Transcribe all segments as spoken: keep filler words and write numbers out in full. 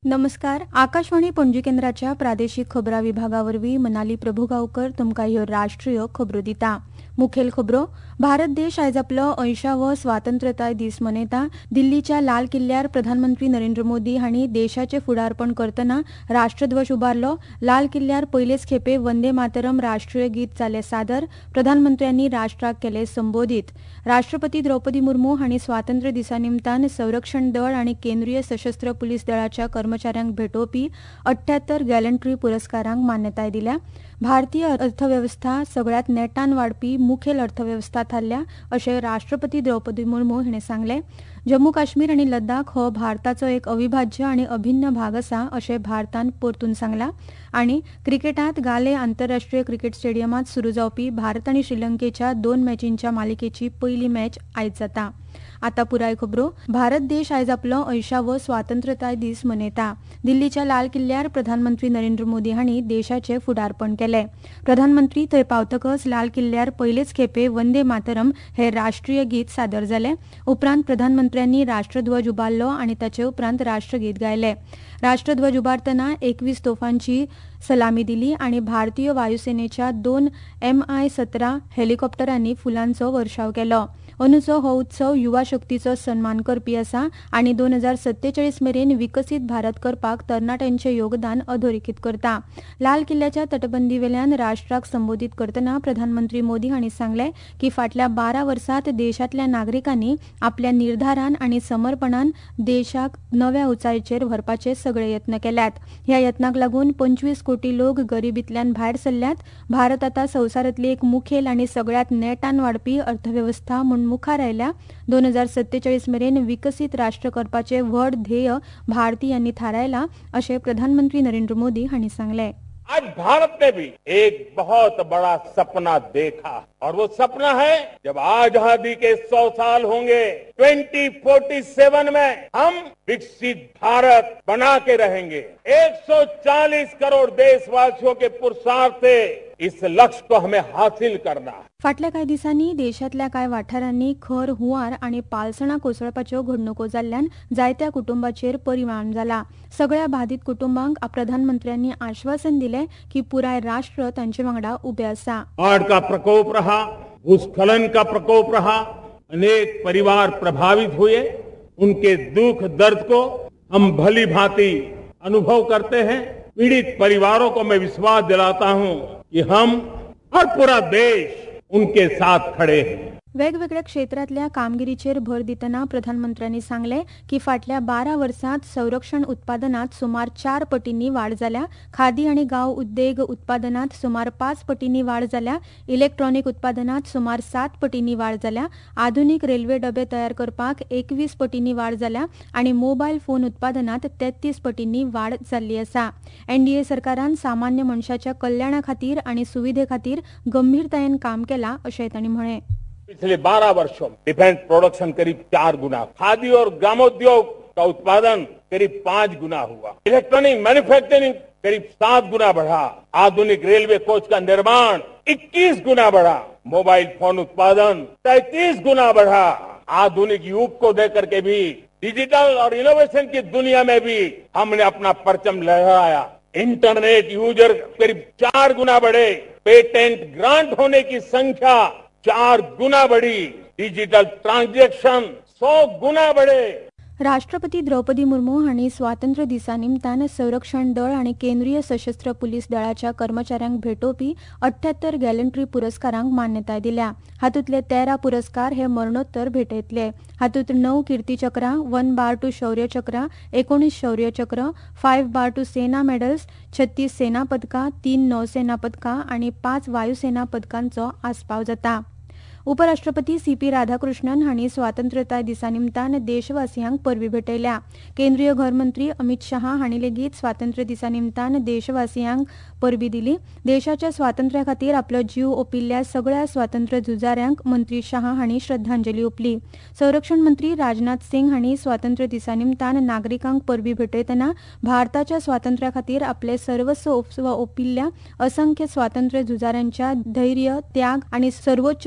नमस्कार. आकाशवाणी पणजी केंद्राच्या प्रादेशिक खबरां विभागावरवीं मनाली प्रभुगांवकर तुमकां ह्यो राष्ट्रीय खबरो दिता. मुखेल खबरो. भारत देश आयज आपलो अंयशावो स्वातंत्र्यताय दीस मनयता. दिल्लीच्या लाल किल्ल्यार प्रधानमंत्री नरेंद्र मोदी हांणी देशाचें फुडारपण करतना राष्ट्रध्वज उबारलो. लाल किल्ल्यार पयलेच खेपे वंदे मातरम राष्ट्रीय गीत जालें सादर. प्रधानमंत्र्यांनी राष्ट्राक केलें संबोधीत. राष्ट्रपती द्रौपदी मुर्मू हांणी स्वातंत्र्य दिसा निमतान संरक्षण दळ आनी केंद्रीय सशस्त्र पुलीस दळाच्या कर्मचाऱ्यांक भेटोवपी अठ्ठ्यात्तर गॅलंट्री पुरस्कारांक मान्यताय दिल्या. भारतीय अर्थव्यवस्था सगळ्यात नेटान वाडपी मुखेल अर्थव्यवस्था थारल्या अशें राष्ट्रपती द्रौपदी मुर्मू हांणी सांगलें. जम्मू काश्मीर आनी लद्दाख हो भारताचो एक अविभाज्य आनी अभिन्न भाग आसा अशें भारतान परतून सांगलां. आनी क्रिकेटांत गाले आंतरराष्ट्रीय क्रिकेट स्टेडियमांत सुरू जावपी भारत आनी श्रीलंकेच्या दोन मॅचींच्या मालिकेची पयली मॅच आयज जाता. आतां पुराय खबरो. भारत देश आयज आपलो अंयशावो स्वातंत्र्यताय दीस मनयता. दिल्लीच्या लाल किल्ल्यार प्रधानमंत्री नरेंद्र मोदी हांणी देशाचें फुडारपण केलें. प्रधानमंत्री थंय पावतकच लाल किल्ल्यार पयलेच खेपे वंदे मातरम हें राष्ट्रीय गीत सादर जालें. उपरांत प्रधानमंत्र्यांनी राष्ट्रध्वज उबारलो आनी ताचे उपरांत राष्ट्रगीत गायलें. राष्ट्रध्वज उबारतना एकवीस तोफांची सलामी दिली आनी भारतीय वायुसेनेच्या दोन एम आय सतरा हेलिकॉप्टरांनी फुलांचो वर्षाव केलो. अंदूचो हो उत्सव युवा शक्तीचो सन्मान करपी आसा आनी दोन हजार सत्तेचाळीस मेरेन विकसीत भारत करपाक तरणाट्यांचें योगदान अधोरेखीत करता. लाल किल्ल्याच्या तटबंदीवेल्यान राष्ट्राक संबोधीत करतना प्रधानमंत्री मोदी हांणी सांगलें की फाटल्या बारा वर्सांत देशांतल्या नागरिकांनी आपल्या निर्धारान आनी समर्पणान देशाक नव्या उंचायेचेर व्हरपाचे सगळे यत्न केल्यात. ह्या यत्नाक लागून पंचवीस कोटी लोक गरिबींतल्यान भायर सरल्यात. भारत आतां संवसारांतली एक मुखेल आनी सगळ्यात नेटान वाडपी अर्थव्यवस्था म्हूण मुखार आयल्या. दोन हजार सत्तेचाळीस मेरेन विकसीत राष्ट्र करपाचे व्हड ध्येय भारतीयांनी थारायला अशें प्रधानमंत्री नरेंद्र मोदी हांणी सांगलें. आज भारत ने भी एक बहुत बड़ा सपना देखा और वो सपना है जब आजादी के सौ साल होंगे ट्वेंटी फोर्टी सेवन में हम विकसित भारत बना के रहेंगे. एक सौ चालीस करोड़ देशवासियों के पुरुषार्थ से इस लक्ष्य को हमें हासिल करना. फाटल्या कांय दिसांनी देशांतल्या कांय वाठारांनी खर हुंवार आनी पालसणां कोसळपाच्यो घडणुको जाल्ल्यान जायत्या कुटुंबांचेर परिणाम जाला. सगळ्या बाधित कुटुंबांक प्रधानमंत्र्यांनी आश्वासन दिलें की पुराय राष्ट्र तांचे वांगडा उबें आसा. बाढ़ का प्रकोप रहा, भूस्खलन का प्रकोप रहा, अनेक परिवार प्रभावित हुए. उनके दुख दर्द को हम भली भांति अनुभव करते हैं. पीड़ित परिवारों को मैं विश्वास दिलाता हूं कि हम और पूरा देश उनके साथ खड़े हैं. वेगवेगळ्या क्षेत्रांतल्या कामगिरीचेर भर दितना प्रधानमंत्र्यांनी सांगलें की फाटल्या बारा वर्सांत संरक्षण उत्पादनांत सुमार चार पटींनी वाड जाल्या. खादी आनी गांव उद्देग उत्पादनांत सुमार पांच पटींनी वाड जाल्या. इलेक्ट्रॉनिक उत्पादनांत सुमार सात पटींनी वाड जाल्या. आधुनीक रेल्वे डबे तयार करपाक एकवीस पटींनी वाड जाल्या आनी मोबायल फोन उत्पादनांत तेत्तीस पटींनी वाड जाल्ली आसा. एनडीए सरकारान सामान्य मनशाच्या कल्याणा खातीर आनी सुविधे खातीर गंभीरतायेन काम केलां अशेंय तांणी म्हळें. पिछले बारह वर्षों में डिफेंस प्रोडक्शन करीब चार गुना, खादी और ग्रामोद्योग का उत्पादन करीब पांच गुना हुआ, इलेक्ट्रॉनिक मैन्युफैक्चरिंग करीब सात गुना बढ़ा, आधुनिक रेलवे कोच का निर्माण इक्कीस गुना बढ़ा, मोबाइल फोन उत्पादन तैंतीस गुना बढ़ा. आधुनिक युग को देकर के भी डिजिटल और इनोवेशन की दुनिया में भी हमने अपना परचम लहराया. इंटरनेट यूजर करीब चार गुना बढ़े, पेटेंट ग्रांट होने की संख्या चार गुना बढ़ी, डिजिटल ट्रांजैक्शन सौ गुना बढ़े. राष्ट्रपती द्रौपदी मुर्मू हांणी स्वातंत्र्य दिसा निमतान संरक्षण दळ आनी केंद्रीय सशस्त्र पुलीस दळाच्या कर्मचाऱ्यांक भेटोवपी अठ्ठ्यात्तर गॅलंट्री पुरस्कारांक मान्यताय दिल्या. हातूंतले तेरा पुरस्कार हे मरणोत्तर भेटयतले. हातूंत णव कीर्ती चक्रां, वन बार टू शौर्य चक्रां, एकोणीस शौर्य चक्र, फायव्ह बार टू सेना मेडल्स, छत्तीस सेना पदकां, तीन नौसेना पदकां आनी पांच वायुसेना पदकांचो आस्पाव जाता. उपराष्ट्रपती सी पी राधाकृष्णन हांणी स्वातंत्र्यताय दिसा निमतान देशवासियांक परबीं भेटयल्या. केंद्रीय घरमंत्री अमित शाह हांणी लेगीत स्वातंत्र्य दिसा निमतान देशवासियांक परबीं दिली. देशाच्या स्वातंत्र्या खातीर आपलो जीव ओंपिल्ल्या सगळ्या स्वातंत्र्य झुजाऱ्यांक मंत्री शाह हांणी श्रद्धांजली ओंपली. संरक्षण मंत्री राजनाथ सिंग हांणी स्वातंत्र्य दिसा निमतान नागरिकांक परबीं भेटयतना भारताच्या स्वातंत्र्या खातीर आपले सर्वस्व ओंपिल्ल्या असंख्य स्वातंत्र्य झुजाऱ्यांच्या धैर्य, त्याग आनी सर्वोच्च शौर्याक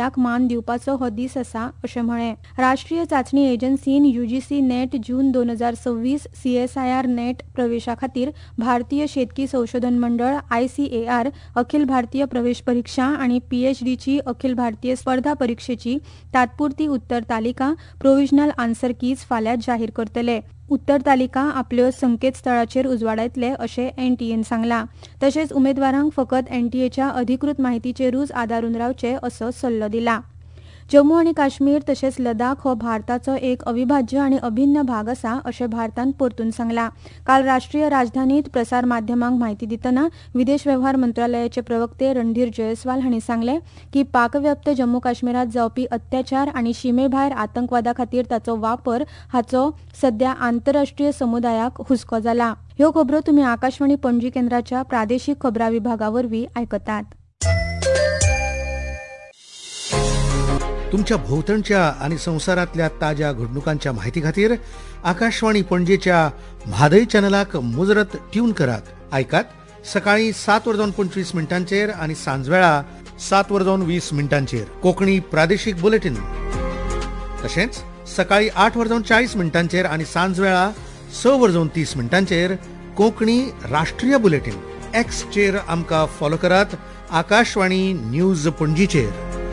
खेळाक मान दिवपाचो हो दीस आसा अशें म्हळें. राष्ट्रीय चांचणी एजन्सीन यूजीसी नेट जून दोन हजार सव्वीस सीएसआयआर नेट प्रवेशा खातीर भारतीय शेतकी संशोधन मंडळ आयसीएआर अखिल भारतीय प्रवेश परीक्षा आणि पीएचडीची अखिल भारतीय स्पर्धा परीक्षेची तात्पुरती उत्तर तालिका प्रोव्हिजनल आन्सर कीज फाल्यां जाहीर करतले. उत्तर तालिका आपल्यो संकेतस्थळाचेर उजवाडायतले अशें एनटीएन सांगलां. तशेंच उमेदवारांक फकत एनटीएच्या अधिकृत माहितीचेरूच आदारून रावचे असो सल्लो दिला. जम्मू आनी काश्मीर तशेंच लडाख हो भारताचो एक अविभाज्य आनी अभिन्न भाग आसा अशें भारतान परतून सांगलां. काल राष्ट्रीय राजधानीत प्रसार माध्यमांक म्हायती दितना विदेश वेव्हार मंत्रालयाचे प्रवक्ते रणधीर जयस्वाल हांणी सांगलें की पाकव्याप्त जम्मू काश्मीरात जावपी अत्याचार आनी शिमेभायर आतंकवादा खातीर ताचो वापर हाचो सध्या आंतरराष्ट्रीय समुदायाक हुस्को जाला. ह्यो खबरो तुमी आकाशवाणी पणजी केंद्राच्या प्रादेशीक खबरां विभागावरवीं आयकतात. तुमच्या भोवतणच्या आणि संवसारातल्या ताज्या घडणुकांच्या माहिती खातीर आकाशवाणी पणजेच्या म्हादय चॅनलाक मुजरत ट्यून करात. आयकात सकाळी सात वरजावन पंचवीस मिनटांचेर आणि सांजवेळा सात वरजावन वीस मिनटांचेर कोंकणी प्रादेशीक बुलेटिन. तशेंच सकाळी आठ वरजावन चाळीस मिनटांचेर आणि सांजवेळा स वरजावन तीस मिनटांचेर कोंकणी राष्ट्रीय बुलेटिन. एक्सचेर आमकां फॉलो करात. आकाशवाणी न्यूज पणजीचेर.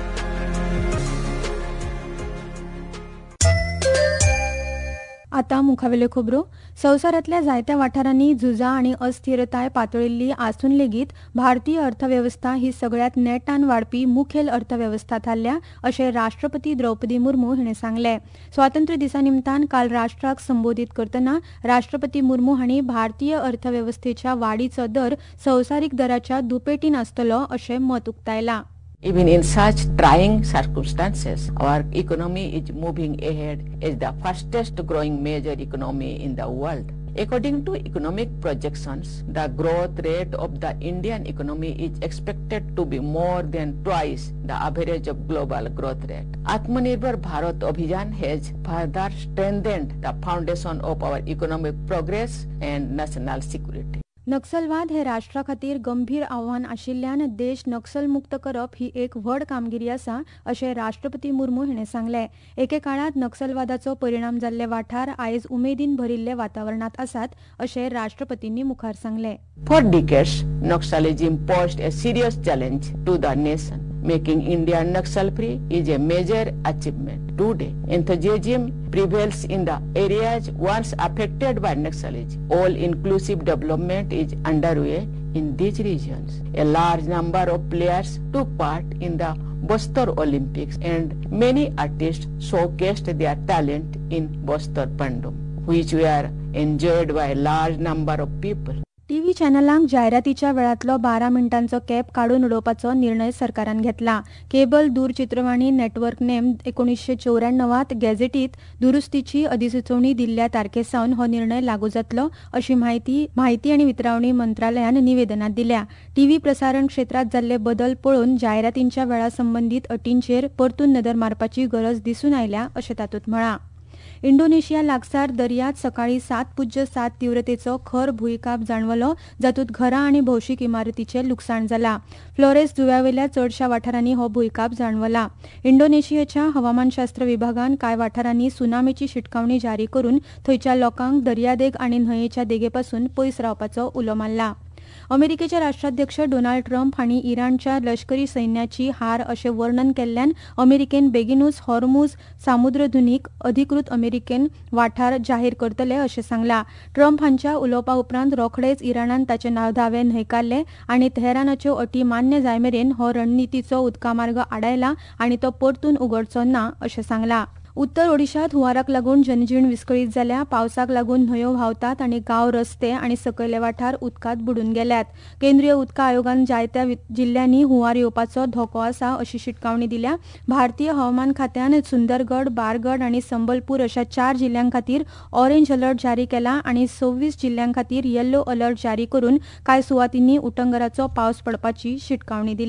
आतां मुखावेल्यो खबरो. संवसारांतल्या जायत्या वाठारांनी झुजां आनी अस्थिरताय पातळिल्ली आसून लेगीत भारतीय अर्थवेवस्था ही सगळ्यांत नेटान वाडपी मुखेल अर्थवेवस्था थारल्या अशें राष्ट्रपती द्रौपदी मुर्मू हांणी सांगलें. स्वातंत्र्य दिसा निमतान काल राष्ट्राक संबोधीत करतना राष्ट्रपती मुर्मू हांणी भारतीय अर्थवेवस्थेच्या वाडीचो दर संवसारीक दराच्या दुपेटीन आसतलो अशें मत उक्तायलां. Even in such trying circumstances, our economy is moving ahead as the fastest growing major economy in the world. According to economic projections, the growth rate of the Indian economy is expected to be more than twice the average of global growth rate. Atmanirbhar Bharat Abhiyan has further strengthened the foundation of our economic progress and national security. नक्सलवाद हे राष्ट्रा खातीर गंभीर आव्हान आशिल्ल्यान देश नक्सलमुक्त करप ही एक व्हड कामगिरी आसा अशें राष्ट्रपती मुर्मू हांणी सांगलें. एके काळात नक्सलवादाचो परिणाम जाल्ले वाठार आयज उमेदीन भरिल्ले वातावरणात आसात अशें राष्ट्रपतींनी मुखार सांगलें. For decades, Naxalism posed a serious challenge to the nation. Making India Naxal-free is a major achievement. Today, enthusiasm prevails in the areas once affected by Naxalism. All-inclusive development is underway in these regions. A large number of players took part in the Bastar Olympics and many artists showcased their talent in Bastar Pandum, which were enjoyed by a large number of people. TV चॅनलांक जायरातीच्या वेळांतलो बारा मिनटांचो cap काडून उडोवपाचो निर्णय सरकारान घेतला. Cable दूरचित्रवाणी नेटवर्क नेम एकोणीसशे चौऱ्याण्णवात गॅझेटीत दुरुस्तीची अधिसुचोवणी दिल्ल्या तारखेसावन हो निर्णय लागू जातलो अशी माहिती माहिती आनी वितरावणी मंत्रालयान निवेदनात दिल्या. टीव्ही प्रसारण क्षेत्रात जाल्ले बदल पळोवन जायरातींच्या वेळा संबंधीत अटींचेर परतून नदर मारपाची गरज दिसून आयल्या अशें तातूंत म्हळां. इंडोनेशिया लागसार दर्यांत सकाळी सात पुज्य सात तीव्रतेचो खर भुंयकाप जाणवलो जातूंत घरां आनी भौशीक इमारतीचें लुकसाण जालां. फ्लोरेस जुंव्यावेल्या चडशा वाठारांनी हो भुंयकाप जाणवला. इंडोनेशियाच्या हवामानशास्त्र विभागान कांय वाठारांनी सुनामीची शिटकावणी जारी करून थंयच्या लोकांक दर्यादेग आनी न्हंयेच्या देगेपासून पयस रावपाचो उलो मारला. अमेरिकेचे राष्ट्राध्यक्ष डोनाल्ड ट्रम्प हांणी इराणच्या लष्करी सैन्याची हार अशें वर्णन केल्ल्यान अमेरिकेन बेगीनूच हॉर्मुझ सामुद्रधुनीक अधिकृत अमेरिकन वाठार जाहीर करतले अशें सांगलां. ट्रम्प हांच्या उलोवपा उपरांत रोखडेच इराणान ताचे दावे न्हयकारले आनी तेहरानाच्यो अटी मान्य जायमेरेन हो रणनितीचो उदकामार्ग आडायला आनी तो परतून उगडचो ना अशें सांगलां. उत्तर ओडिशात हुंवाराक लागून जनजीण विस्कळीत जाल्या. पावसाक लागून न्हंयो व्हांवतात आनी गांव रस्ते आनी सकयले वाठार उदकांत बुडून गेल्यात. केंद्रीय उदका आयोगान जायत्या जिल्ल्यांनी हुंवार येवपाचो धोको आसा अशी शिटकावणी दिल्या. भारतीय हवामान खात्यान सुंदरगड, बारगड आनी संबलपूर अशा चार जिल्ल्यांक खातीर ऑरेंज अलर्ट जारी केला आनी सव्वीस जिल्ल्यांक खातीर येल्लो अलर्ट जारी करून कांय सुवातींनी उटंगराचो पावस पडपाची शिटकावणी दिल्या.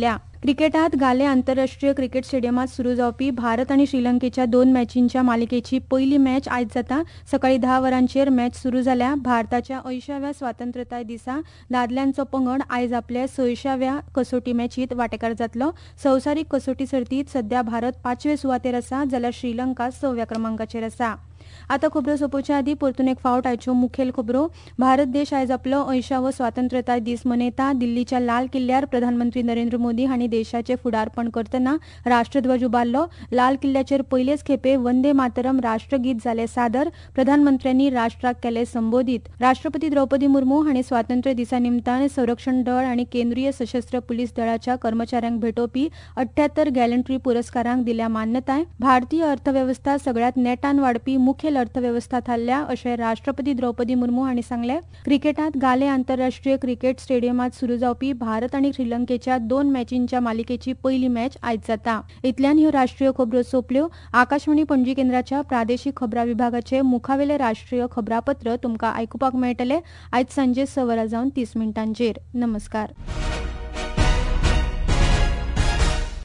क्रिकेटात गाले आंतरराष्ट्रीय क्रिकेट स्टेडियमात सुरू जावपी भारत आनी श्रीलंकेच्या दोन मॅचींच्या मालिकेची पहिली मॅच आयज जाता. सकाळी धा वरांचेर मॅच सुरू जाल्या. भारताच्या अंयशाव्या स्वातंत्र्यताय दिसा दादल्यांचो पंगड आयज आपल्या सयशाव्या कसोटी मॅचीत वांटेकार जातलो. संवसारीक कसोटी सर्तीत सध्या भारत पांचवे सुवातेर आसा जाल्यार श्रीलंका सव्या क्रमांकाचेर आसा. आतां खबरो सोंपोवच्या आदीं परतून एक फावट आयच्यो मुखेल खबरो. भारत देश आयज आपलो अंयशावो स्वातंत्र्यताय दीस मनयता. दिल्लीच्या लाल किल्ल्यार प्रधानमंत्री नरेंद्र मोदी हांणी देशाचें फुडारपण करतना राष्ट्रध्वज उबारलो. लाल किल्ल्याचेर पयलेच खेपे वंदे मातरम राष्ट्रगीत जालें सादर. प्रधानमंत्र्यांनी राष्ट्राक केलें संबोधीत. राष्ट्रपती द्रौपदी मुर्मू हांणी स्वातंत्र्य दिसा निमतान संरक्षण दळ आनी केंद्रीय सशस्त्र पुलीस दळाच्या कर्मचाऱ्यांक भेटोवपी अठ्ठ्यात्तर गॅलंट्री पुरस्कारांक दिल्या मान्यताय. भारतीय अर्थवेवस्था सगळ्यांत नेटान वाडपी मुखेल अर्थवेवस्था थारल्या अशें राष्ट्रपती द्रौपदी मुर्मू हांणी सांगलें. क्रिकेटात गाले आंतरराष्ट्रीय क्रिकेट स्टेडियमात सुरू जावपी भारत आनी श्रीलंकेच्या दोन मॅचींच्या मालिकेची पहिली मॅच आयज जाता. इतल्यान ह्यो राष्ट्रीय खबरो सोंपल्यो. आकाशवाणी पणजी केंद्राच्या प्रादेशीक खबरां विभागाचे मुखावेले राष्ट्रीय खबरापत्र तुमकां आयकुपाक मेळटले आयज सांजे स वरां जावन तीस मिनटांचेर. नमस्कार.